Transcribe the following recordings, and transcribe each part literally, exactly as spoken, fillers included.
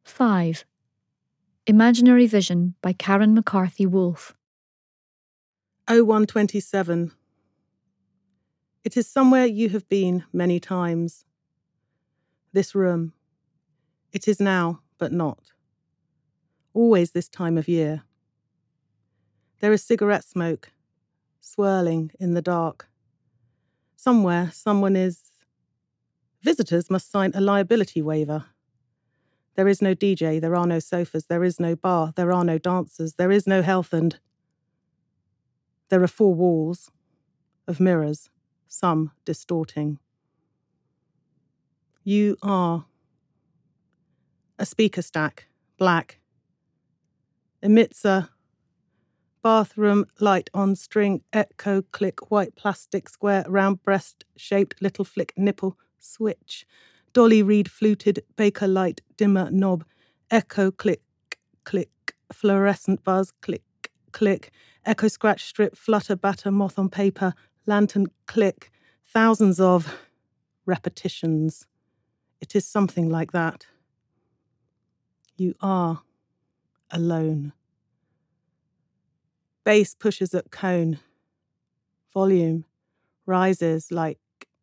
five. Imaginary Vision by Karen McCarthy Wolfe. oh one twenty-seven. It is somewhere you have been many times. This room. It is now, but not. Always this time of year. There is cigarette smoke, swirling in the dark. Somewhere, someone is... Visitors must sign a liability waiver. There is no D J, there are no sofas, there is no bar, there are no dancers, there is no health and... There are four walls of mirrors, some distorting. You are a speaker stack, black. Emits a bathroom light on string, echo click, white plastic square, round breast shaped little flick nipple switch. Dolly Reed fluted baker light dimmer knob, echo click click, fluorescent buzz click click, echo scratch strip flutter batter moth on paper, lantern click, thousands of repetitions. It is something like that. You are alone. Bass pushes at cone. Volume rises like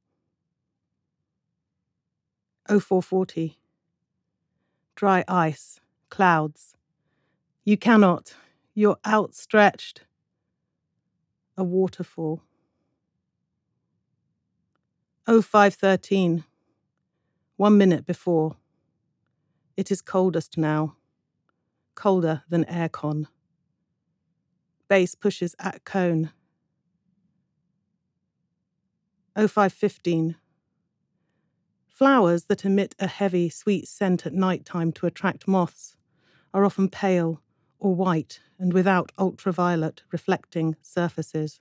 oh four forty. Dry ice, clouds. You cannot. You're outstretched. A waterfall. oh five thirteen. One minute before. It is coldest now. Colder than aircon. Bass pushes at cone. oh five fifteen. Flowers that emit a heavy, sweet scent at night time to attract moths are often pale or white and without ultraviolet reflecting surfaces.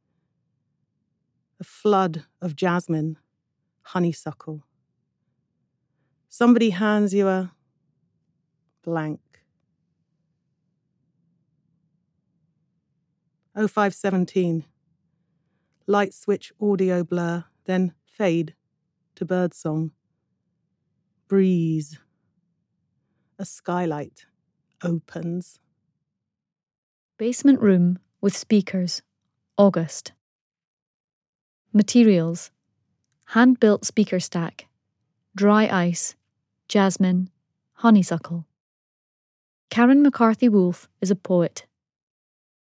A flood of jasmine, honeysuckle. Somebody hands you a blank. oh five seventeen. Light switch audio blur, then fade to birdsong. Breeze. A skylight opens. Basement Room with Speakers. August. Materials: hand-built speaker stack, dry ice, jasmine, honeysuckle. Karen McCarthy Wolfe is a poet.